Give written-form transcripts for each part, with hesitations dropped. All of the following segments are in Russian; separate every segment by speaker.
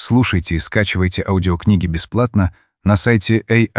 Speaker 1: Слушайте и скачивайте аудиокниги бесплатно на сайте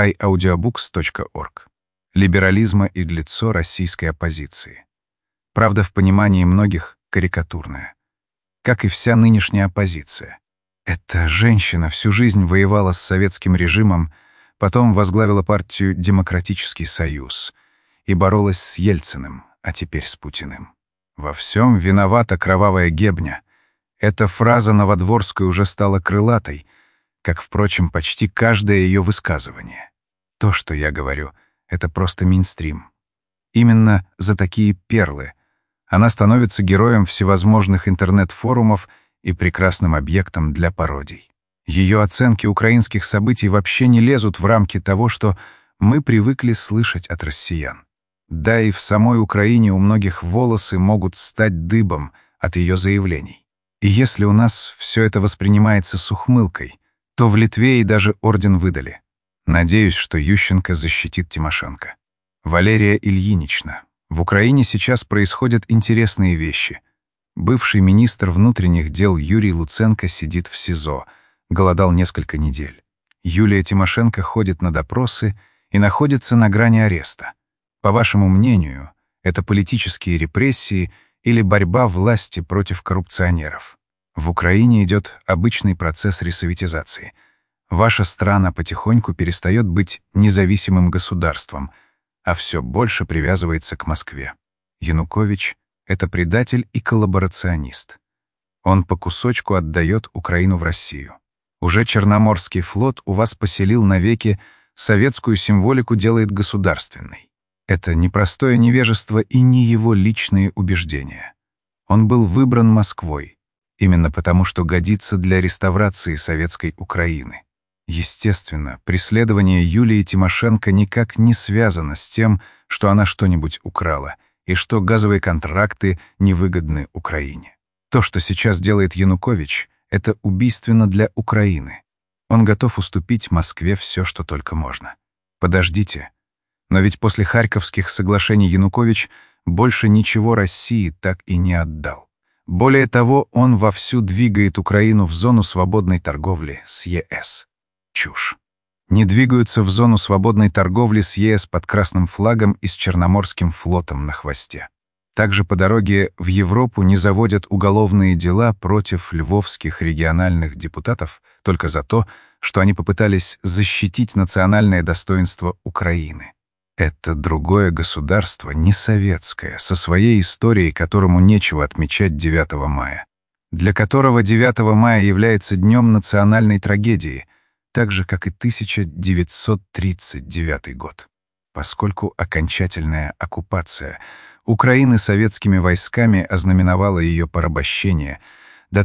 Speaker 1: aiaudiobooks.org. Либерализма и лицо российской оппозиции. Правда, в понимании многих карикатурная. Как и вся нынешняя оппозиция. Эта женщина всю жизнь воевала с советским режимом, потом возглавила партию «Демократический союз» и боролась с Ельциным, а теперь с Путиным. Во всем виновата кровавая гебня. Эта фраза Новодворской уже стала крылатой, как, впрочем, почти каждое ее высказывание. То, что я говорю, это просто мейнстрим. Именно за такие перлы она становится героем всевозможных интернет-форумов и прекрасным объектом для пародий. Ее оценки украинских событий вообще не лезут в рамки того, что мы привыкли слышать от россиян. Да и в самой Украине у многих волосы могут стать дыбом от ее заявлений. И если у нас все это воспринимается с ухмылкой, то в Литве ей даже орден выдали. Надеюсь, что Ющенко защитит Тимошенко. Валерия Ильинична, в Украине сейчас происходят интересные вещи. Бывший министр внутренних дел Юрий Луценко сидит в СИЗО, голодал несколько недель. Юлия Тимошенко ходит на допросы и находится на грани ареста. По вашему мнению, это политические репрессии или борьба власти против коррупционеров? В Украине идет обычный процесс ресоветизации. Ваша страна потихоньку перестает быть независимым государством, а все больше привязывается к Москве. Янукович — это предатель и коллаборационист. Он по кусочку отдает Украину в Россию. Уже Черноморский флот у вас поселил навеки, советскую символику делает государственной. Это не простое невежество и не его личные убеждения. Он был выбран Москвой, именно потому что годится для реставрации советской Украины. Естественно, преследование Юлии Тимошенко никак не связано с тем, что она что-нибудь украла, и что газовые контракты невыгодны Украине. То, что сейчас делает Янукович, это убийственно для Украины. Он готов уступить Москве все, что только можно. Подождите. Но ведь после Харьковских соглашений Янукович больше ничего России так и не отдал. Более того, он вовсю двигает Украину в зону свободной торговли с ЕС. Чушь. Не двигаются в зону свободной торговли с ЕС под красным флагом и с Черноморским флотом на хвосте. Также по дороге в Европу не заводят уголовные дела против львовских региональных депутатов только за то, что они попытались защитить национальное достоинство Украины. Это другое государство, не советское, со своей историей, которому нечего отмечать 9 мая. Для которого 9 мая является днем национальной трагедии, так же, как и 1939 год. Поскольку окончательная оккупация Украины советскими войсками ознаменовала ее порабощение до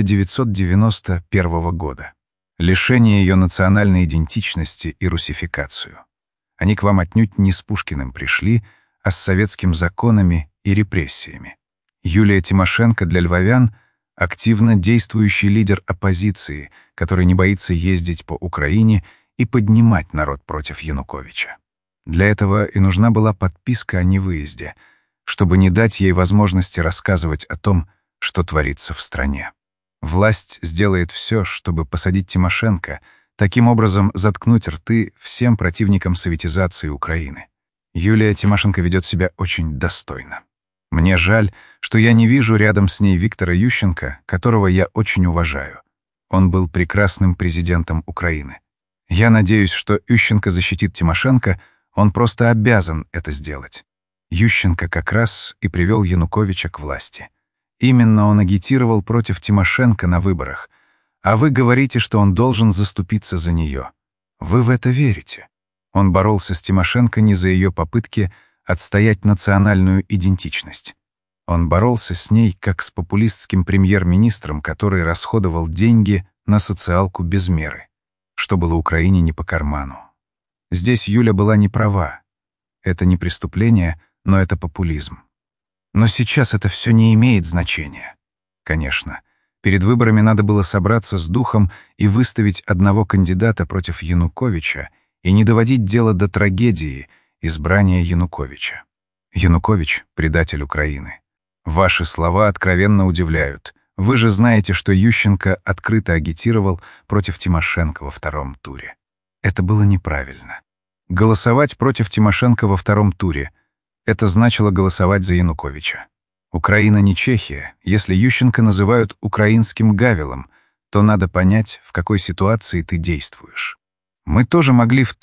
Speaker 1: 1991 года, лишение ее национальной идентичности и русификацию. Они к вам отнюдь не с Пушкиным пришли, а с советскими законами и репрессиями. Юлия Тимошенко для львовян — активно действующий лидер оппозиции, который не боится ездить по Украине и поднимать народ против Януковича. Для этого и нужна была подписка о невыезде, чтобы не дать ей возможности рассказывать о том, что творится в стране. Власть сделает все, чтобы посадить Тимошенко, таким образом заткнуть рты всем противникам советизации Украины. Юлия Тимошенко ведет себя очень достойно. Мне жаль, что я не вижу рядом с ней Виктора Ющенко, которого я очень уважаю. Он был прекрасным президентом Украины. Я надеюсь, что Ющенко защитит Тимошенко, он просто обязан это сделать. Ющенко как раз и привел Януковича к власти. Именно он агитировал против Тимошенко на выборах, а вы говорите, что он должен заступиться за нее. Вы в это верите? Он боролся с Тимошенко не за ее попытки отстоять национальную идентичность. Он боролся с ней как с популистским премьер-министром, который расходовал деньги на социалку без меры, что было Украине не по карману. Здесь Юля была не права. Это не преступление, но это популизм. Но сейчас это все не имеет значения. Конечно, перед выборами надо было собраться с духом и выставить одного кандидата против Януковича и не доводить дело до трагедии избрания Януковича. Янукович — предатель Украины. Ваши слова откровенно удивляют. Вы же знаете, что Ющенко открыто агитировал против Тимошенко во втором туре. Это было неправильно. Голосовать против Тимошенко во втором туре — это значило голосовать за Януковича. Украина не Чехия. Если Ющенко называют украинским Гавелом, то надо понять, в какой ситуации ты действуешь. Мы тоже могли в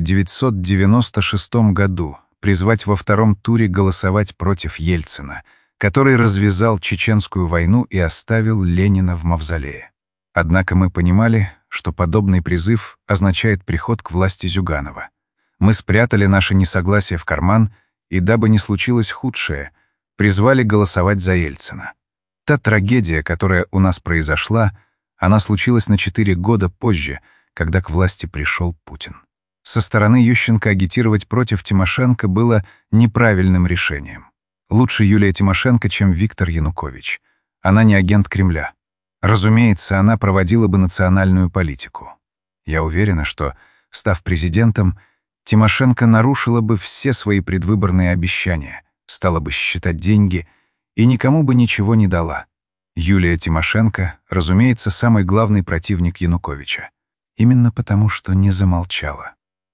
Speaker 1: 1996 году призвать во втором туре голосовать против Ельцина, который развязал Чеченскую войну и оставил Ленина в мавзолее. Однако мы понимали, что подобный призыв означает приход к власти Зюганова. Мы спрятали наше несогласие в карман и, дабы не случилось худшее, призвали голосовать за Ельцина. Та трагедия, которая у нас произошла, она случилась на 4 года позже, когда к власти пришел Путин. Со стороны Ющенко агитировать против Тимошенко было неправильным решением. Лучше Юлия Тимошенко, чем Виктор Янукович. Она не агент Кремля. Разумеется, она проводила бы национальную политику. Я уверена, что, став президентом, Тимошенко нарушила бы все свои предвыборные обещания, стала бы считать деньги и никому бы ничего не дала. Юлия Тимошенко, разумеется, самый главный противник Януковича. Именно потому, что не замолчала.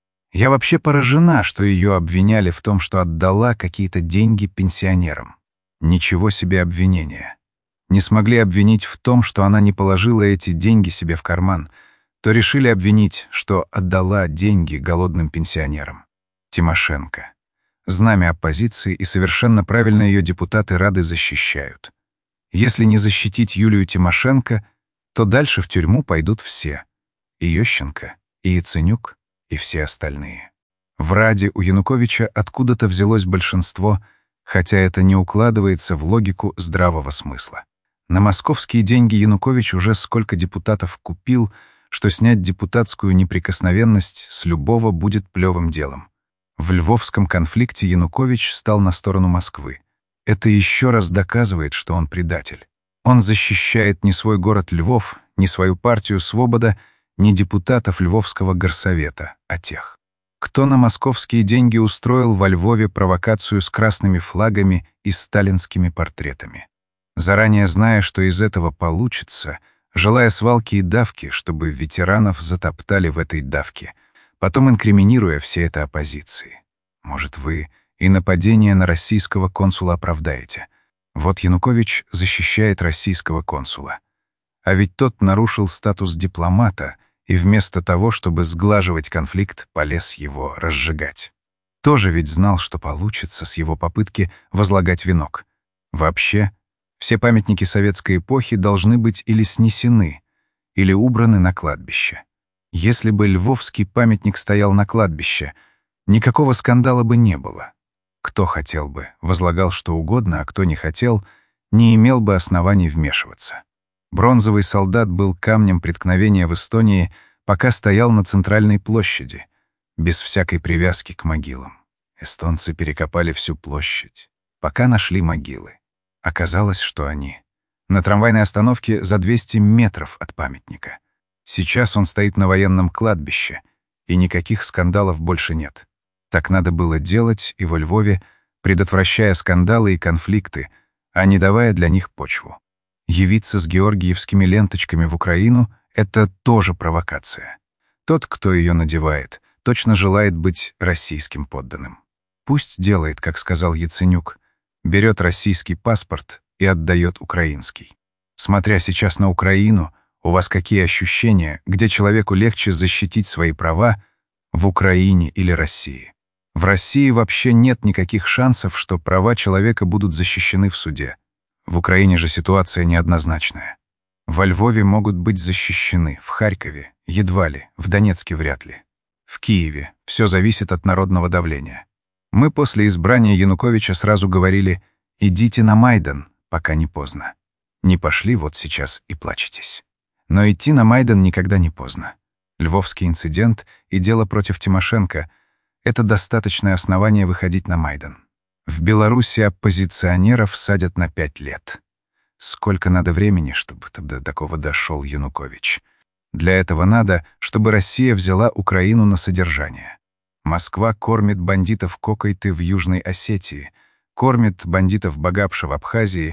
Speaker 1: Я вообще поражена, что ее обвиняли в том, что отдала какие-то деньги пенсионерам. Ничего себе обвинения. Не смогли обвинить в том, что она не положила эти деньги себе в карман, то решили обвинить, что отдала деньги голодным пенсионерам. Тимошенко. Знамя оппозиции, и совершенно правильно ее депутаты Рады защищают. Если не защитить Юлию Тимошенко, то дальше в тюрьму пойдут все. И Ющенко, и Яценюк, и все остальные. В Раде у Януковича откуда-то взялось большинство, хотя это не укладывается в логику здравого смысла. На московские деньги Янукович уже сколько депутатов купил, что снять депутатскую неприкосновенность с любого будет плевым делом. В львовском конфликте Янукович стал на сторону Москвы. Это еще раз доказывает, что он предатель. Он защищает не свой город Львов, не свою партию «Свобода», не депутатов Львовского горсовета, а тех, кто на московские деньги устроил во Львове провокацию с красными флагами и сталинскими портретами. Заранее зная, что из этого получится, желая свалки и давки, чтобы ветеранов затоптали в этой давке, потом инкриминируя все это оппозиции. Может, вы и нападение на российского консула оправдаете. Вот Янукович защищает российского консула. А ведь тот нарушил статус дипломата и вместо того, чтобы сглаживать конфликт, полез его разжигать. Тоже ведь знал, что получится с его попытки возлагать венок. Вообще, все памятники советской эпохи должны быть или снесены, или убраны на кладбище. Если бы львовский памятник стоял на кладбище, никакого скандала бы не было. Кто хотел бы, возлагал что угодно, а кто не хотел, не имел бы оснований вмешиваться. Бронзовый солдат был камнем преткновения в Эстонии, пока стоял на центральной площади, без всякой привязки к могилам. Эстонцы перекопали всю площадь, пока нашли могилы. Оказалось, что они на трамвайной остановке за 200 метров от памятника. Сейчас он стоит на военном кладбище, и никаких скандалов больше нет. Так надо было делать и во Львове, предотвращая скандалы и конфликты, а не давая для них почву. Явиться с георгиевскими ленточками в Украину — это тоже провокация. Тот, кто ее надевает, точно желает быть российским подданным. Пусть делает, как сказал Яценюк, берет российский паспорт и отдает украинский. Смотря сейчас на Украину, у вас какие ощущения, где человеку легче защитить свои права, в Украине или России? В России вообще нет никаких шансов, что права человека будут защищены в суде. В Украине же ситуация неоднозначная. Во Львове могут быть защищены, в Харькове — едва ли, в Донецке — вряд ли. В Киеве все зависит от народного давления. Мы после избрания Януковича сразу говорили: «Идите на Майдан, пока не поздно». Не пошли, вот сейчас и плачетесь. Но идти на Майдан никогда не поздно. Львовский инцидент и дело против Тимошенко — это достаточное основание выходить на Майдан. В Беларуси оппозиционеров садят на 5 лет. Сколько надо времени, чтобы до такого дошел Янукович? Для этого надо, чтобы Россия взяла Украину на содержание. Москва кормит бандитов кокойты в Южной Осетии, кормит бандитов Багапша в Абхазии,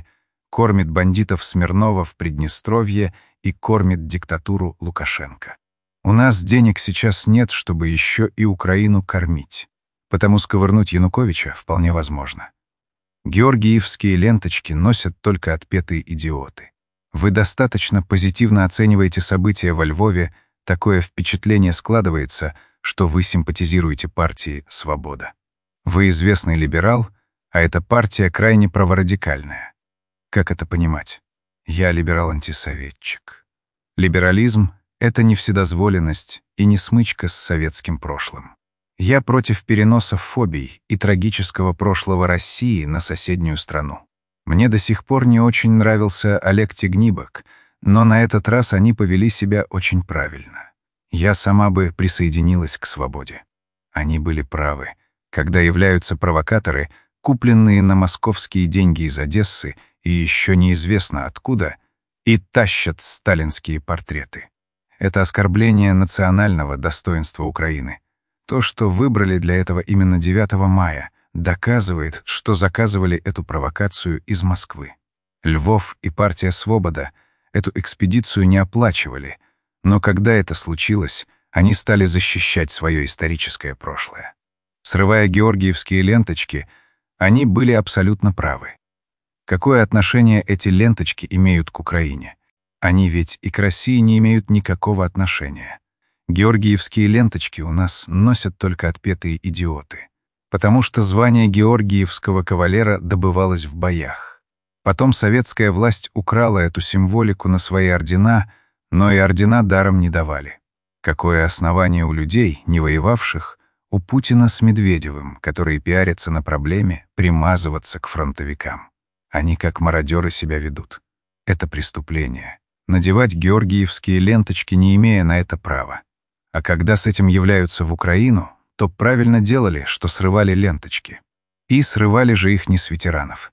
Speaker 1: кормит бандитов Смирнова в Приднестровье и кормит диктатуру Лукашенко. У нас денег сейчас нет, чтобы еще и Украину кормить. Потому сковырнуть Януковича вполне возможно. Георгиевские ленточки носят только отпетые идиоты. Вы достаточно позитивно оцениваете события во Львове, такое впечатление складывается, что вы симпатизируете партии «Свобода». Вы известный либерал, а эта партия крайне праворадикальная. Как это понимать? Я либерал-антисоветчик. Либерализм — это не вседозволенность и не смычка с советским прошлым. Я против переноса фобий и трагического прошлого России на соседнюю страну. Мне до сих пор не очень нравился Олег Тягнибок, но на этот раз они повели себя очень правильно. Я сама бы присоединилась к свободе. Они были правы, когда являются провокаторы, купленные на московские деньги из Одессы и еще неизвестно откуда, и тащат сталинские портреты. Это оскорбление национального достоинства Украины. То, что выбрали для этого именно 9 мая, доказывает, что заказывали эту провокацию из Москвы. Львов и партия «Свобода» эту экспедицию не оплачивали, но когда это случилось, они стали защищать свое историческое прошлое. Срывая георгиевские ленточки, они были абсолютно правы. Какое отношение эти ленточки имеют к Украине? Они ведь и к России не имеют никакого отношения. Георгиевские ленточки у нас носят только отпетые идиоты, потому что звание георгиевского кавалера добывалось в боях. Потом советская власть украла эту символику на свои ордена, но и ордена даром не давали. Какое основание у людей, не воевавших, у Путина с Медведевым, которые пиарятся на проблеме, примазываться к фронтовикам? Они как мародеры себя ведут. Это преступление. Надевать георгиевские ленточки, не имея на это права. А когда с этим являются в Украину, то правильно делали, что срывали ленточки. И срывали же их не с ветеранов.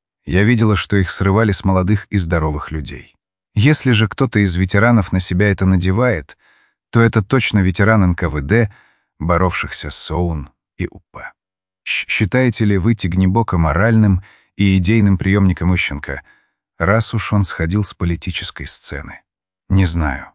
Speaker 1: Я видела, что их срывали с молодых и здоровых людей. Если же кто-то из ветеранов на себя это надевает, то это точно ветеран НКВД, боровшихся с ОУН и УПА. Считаете ли вы Тягнибока моральным и идейным преемником Ющенко, раз уж он сходил с политической сцены? Не знаю.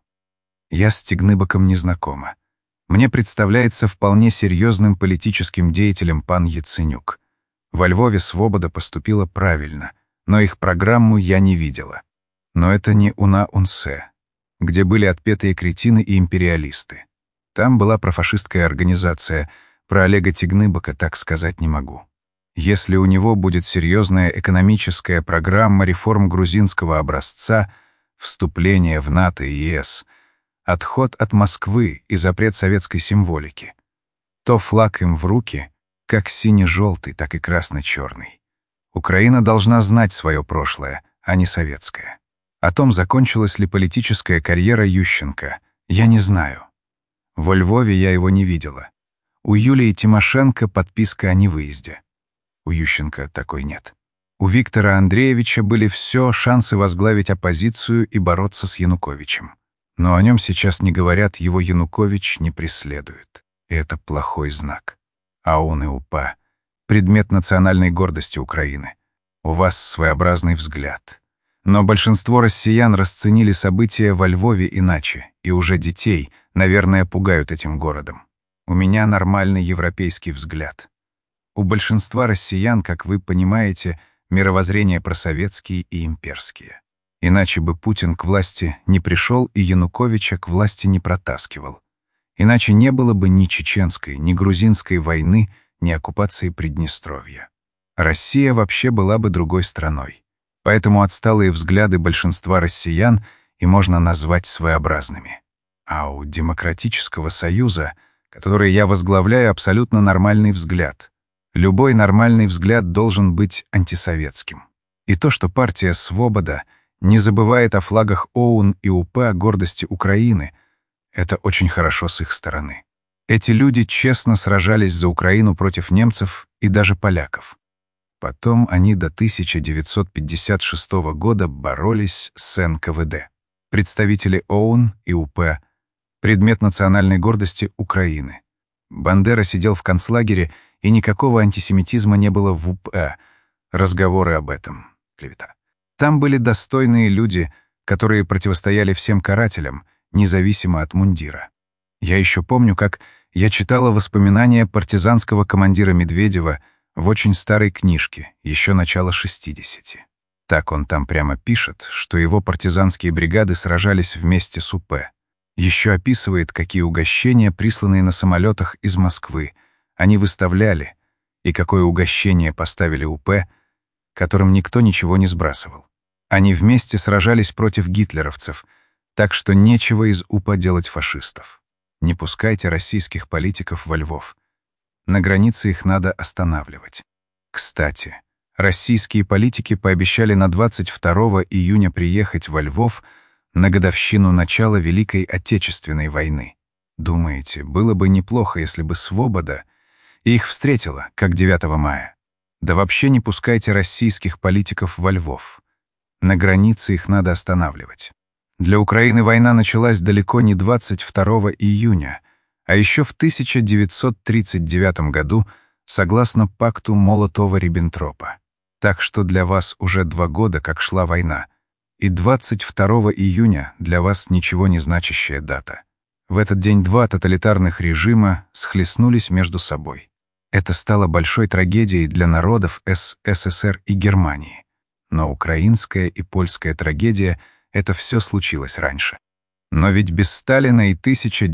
Speaker 1: Я с Тягнибоком не знакома. Мне представляется вполне серьезным политическим деятелем пан Яценюк. Во Львове «Свобода» поступила правильно, но их программу я не видела. Но это не УНА-УНСЭ, где были отпетые кретины и империалисты. Там была профашистская организация, про Олега Тягнибока так сказать не могу. Если у него будет серьезная экономическая программа реформ грузинского образца, вступление в НАТО и ЕС, отход от Москвы и запрет советской символики, то флаг им в руки, как сине-желтый, так и красно-черный. Украина должна знать свое прошлое, а не советское. О том, закончилась ли политическая карьера Ющенко, я не знаю. Во Львове я его не видела. У Юлии Тимошенко подписка о невыезде. У Ющенко такой нет. У Виктора Андреевича были все шансы возглавить оппозицию и бороться с Януковичем. Но о нем сейчас не говорят, его Янукович не преследует. И это плохой знак. АУН и УПА — предмет национальной гордости Украины. У вас своеобразный взгляд. Но большинство россиян расценили события во Львове иначе, и уже детей, наверное, пугают этим городом. У меня нормальный европейский взгляд. У большинства россиян, как вы понимаете, мировоззрения просоветские и имперские. Иначе бы Путин к власти не пришел и Януковича к власти не протаскивал. Иначе не было бы ни чеченской, ни грузинской войны, ни оккупации Приднестровья. Россия вообще была бы другой страной. Поэтому отсталые взгляды большинства россиян и можно назвать своеобразными. А у Демократического Союза, который я возглавляю, абсолютно нормальный взгляд. Любой нормальный взгляд должен быть антисоветским. И то, что партия «Свобода» не забывает о флагах ОУН и УПА, о гордости Украины, это очень хорошо с их стороны. Эти люди честно сражались за Украину против немцев и даже поляков. Потом они до 1956 года боролись с НКВД. Представители ОУН и УПА — предмет национальной гордости Украины. Бандера сидел в концлагере, и никакого антисемитизма не было в УПА. Разговоры об этом — клевета. Там были достойные люди, которые противостояли всем карателям, независимо от мундира. Я еще помню, как я читала воспоминания партизанского командира Медведева в очень старой книжке, еще начала 60. Так он там прямо пишет, что его партизанские бригады сражались вместе с УП. Еще описывает, какие угощения, присланные на самолетах из Москвы, они выставляли, и какое угощение поставили УП, которым никто ничего не сбрасывал. Они вместе сражались против гитлеровцев, так что нечего из УПА делать фашистов. Не пускайте российских политиков во Львов. На границе их надо останавливать. Кстати, российские политики пообещали на 22 июня приехать во Львов на годовщину начала Великой Отечественной войны. Думаете, было бы неплохо, если бы Свобода их встретила, как 9 мая? Да вообще не пускайте российских политиков во Львов. На границе их надо останавливать. Для Украины война началась далеко не 22 июня, а еще в 1939 году, согласно пакту Молотова-Риббентропа. Так что для вас уже 2 года, как шла война, и 22 июня для вас ничего не значащая дата. В этот день 2 тоталитарных режима схлестнулись между собой. Это стало большой трагедией для народов СССР и Германии. Но украинская и польская трагедия — это все случилось раньше. Но ведь без Сталина и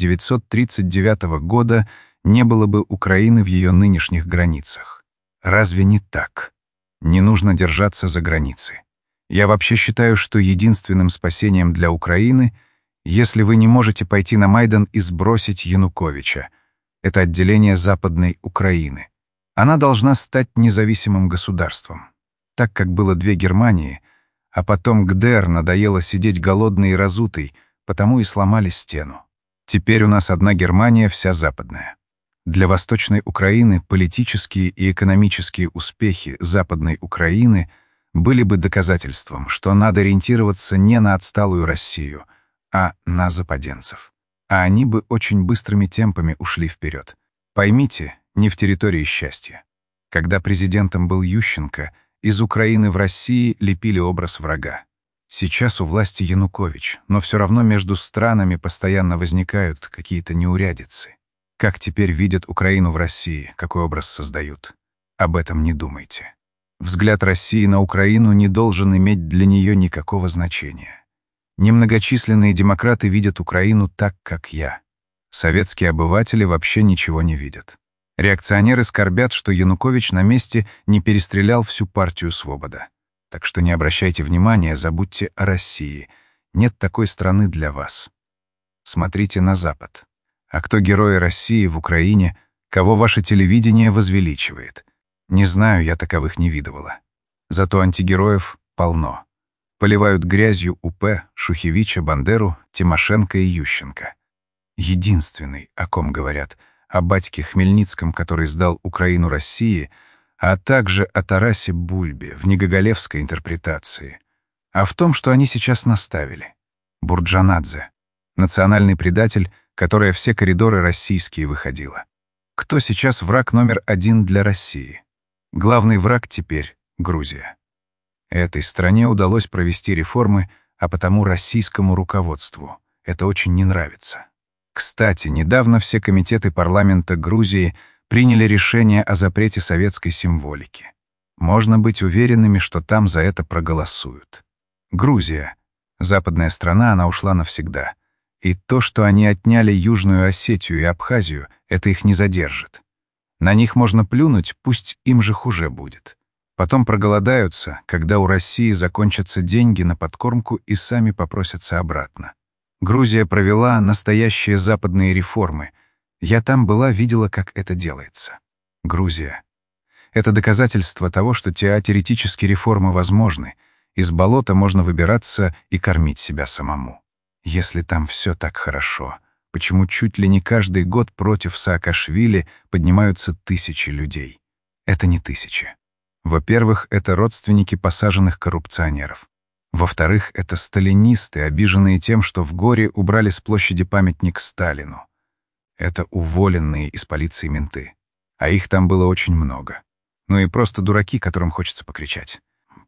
Speaker 1: 1939 года не было бы Украины в ее нынешних границах. Разве не так? Не нужно держаться за границы. Я вообще считаю, что единственным спасением для Украины, если вы не можете пойти на Майдан и сбросить Януковича, это отделение Западной Украины. Она должна стать независимым государством. Так как было 2 Германии, а потом ГДР надоело сидеть голодной и разутой, потому и сломали стену. Теперь у нас одна Германия, вся западная. Для Восточной Украины политические и экономические успехи Западной Украины были бы доказательством, что надо ориентироваться не на отсталую Россию, а на западенцев. А они бы очень быстрыми темпами ушли вперед. Поймите, не в территории счастья. Когда президентом был Ющенко, из Украины в России лепили образ врага. Сейчас у власти Янукович, но все равно между странами постоянно возникают какие-то неурядицы. Как теперь видят Украину в России, какой образ создают? Об этом не думайте. Взгляд России на Украину не должен иметь для нее никакого значения. Немногочисленные демократы видят Украину так, как я. Советские обыватели вообще ничего не видят. Реакционеры скорбят, что Янукович на месте не перестрелял всю партию «Свобода». Так что не обращайте внимания, забудьте о России. Нет такой страны для вас. Смотрите на Запад. А кто герои России в Украине, кого ваше телевидение возвеличивает? Не знаю, я таковых не видывала. Зато антигероев полно. Поливают грязью УП, Шухевича, Бандеру, Тимошенко и Ющенко. Единственный, о ком говорят, о батьке Хмельницком, который сдал Украину России, а также о Тарасе Бульбе в негоголевской интерпретации. А в том, что они сейчас наставили. Бурджанадзе. Национальный предатель, которая все коридоры российские выходила. Кто сейчас враг номер 1 для России? Главный враг теперь — Грузия. Этой стране удалось провести реформы, а потому российскому руководству это очень не нравится. Кстати, недавно все комитеты парламента Грузии приняли решение о запрете советской символики. Можно быть уверенными, что там за это проголосуют. Грузия. Западная страна, она ушла навсегда. И то, что они отняли Южную Осетию и Абхазию, это их не задержит. На них можно плюнуть, пусть им же хуже будет. Потом проголодаются, когда у России закончатся деньги на подкормку и сами попросятся обратно. Грузия провела настоящие западные реформы. Я там была, видела, как это делается. Грузия. Это доказательство того, что теоретически реформы возможны. Из болота можно выбираться и кормить себя самому. Если там все так хорошо, почему чуть ли не каждый год против Саакашвили поднимаются тысячи людей? Это не тысячи. Во-первых, это родственники посаженных коррупционеров. Во-вторых, это сталинисты, обиженные тем, что в Горе убрали с площади памятник Сталину. Это уволенные из полиции менты. А их там было очень много. Ну и просто дураки, которым хочется покричать.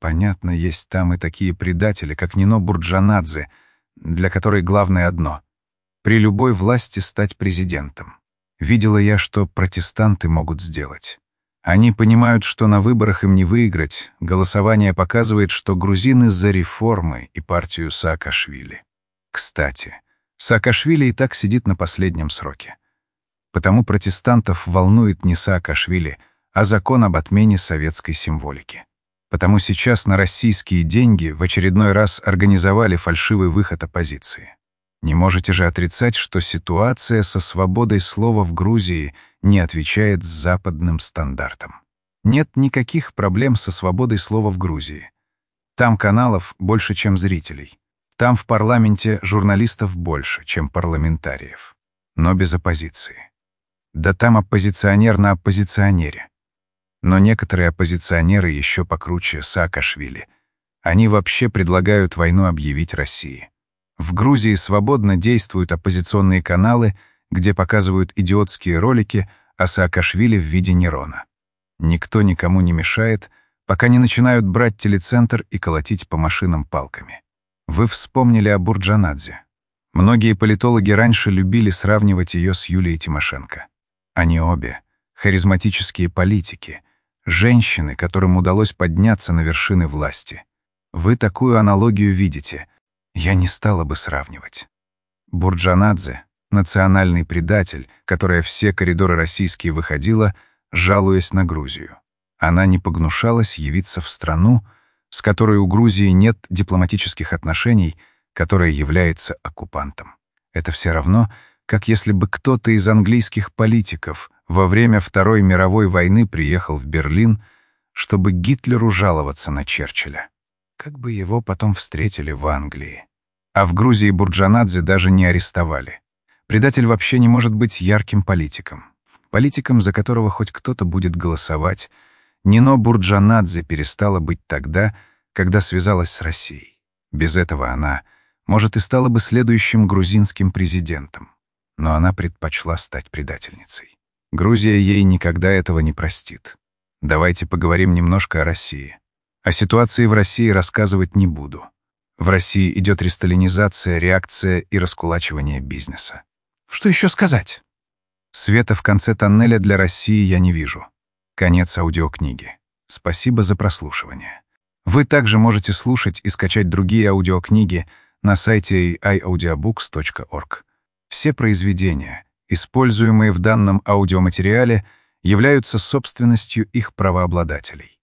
Speaker 1: понятно, есть там и такие предатели, как Нино Бурджанадзе, для которой главное одно — при любой власти стать президентом. Видела я, что протестанты могут сделать. Они понимают, что на выборах им не выиграть. Голосование показывает, что грузины за реформы и партию Саакашвили. Кстати, Саакашвили и так сидит на последнем сроке. Потому протестантов волнует не Саакашвили, а закон об отмене советской символики. Потому сейчас на российские деньги в очередной раз организовали фальшивый выход оппозиции. Не можете же отрицать, что ситуация со свободой слова в Грузии не отвечает западным стандартам. Нет никаких проблем со свободой слова в Грузии. Там каналов больше, чем зрителей. Там в парламенте журналистов больше, чем парламентариев. Но без оппозиции. Да там оппозиционер на оппозиционере. Но некоторые оппозиционеры еще покруче Саакашвили. Они вообще предлагают войну объявить России. В Грузии свободно действуют оппозиционные каналы, где показывают идиотские ролики о Саакашвили в виде Нерона. Никто никому не мешает, пока не начинают брать телецентр и колотить по машинам палками. Вы вспомнили о Бурджанадзе. Многие политологи раньше любили сравнивать ее с Юлией Тимошенко. Они обе — харизматические политики, женщины, которым удалось подняться на вершины власти. Вы такую аналогию видите. Я не стала бы сравнивать. Бурджанадзе — национальный предатель, которая все коридоры российские выходила, жалуясь на Грузию. Она не погнушалась явиться в страну, с которой у Грузии нет дипломатических отношений, которая является оккупантом. Это все равно, как если бы кто-то из английских политиков во время Второй мировой войны приехал в Берлин, чтобы Гитлеру жаловаться на Черчилля. Как бы его потом встретили в Англии. А в Грузии Бурджанадзе даже не арестовали. Предатель вообще не может быть ярким политиком. Политиком, за которого хоть кто-то будет голосовать. Нино Бурджанадзе перестала быть тогда, когда связалась с Россией. Без этого она, может, и стала бы следующим грузинским президентом. Но она предпочла стать предательницей. Грузия ей никогда этого не простит. Давайте поговорим немножко о России. О ситуации в России рассказывать не буду. В России идет ресталинизация, реакция и раскулачивание бизнеса. Что еще сказать? Света в конце тоннеля для России я не вижу. Конец аудиокниги. Спасибо за прослушивание. Вы также можете слушать и скачать другие аудиокниги на сайте iaudiobooks.org. Все произведения, используемые в данном аудиоматериале, являются собственностью их правообладателей.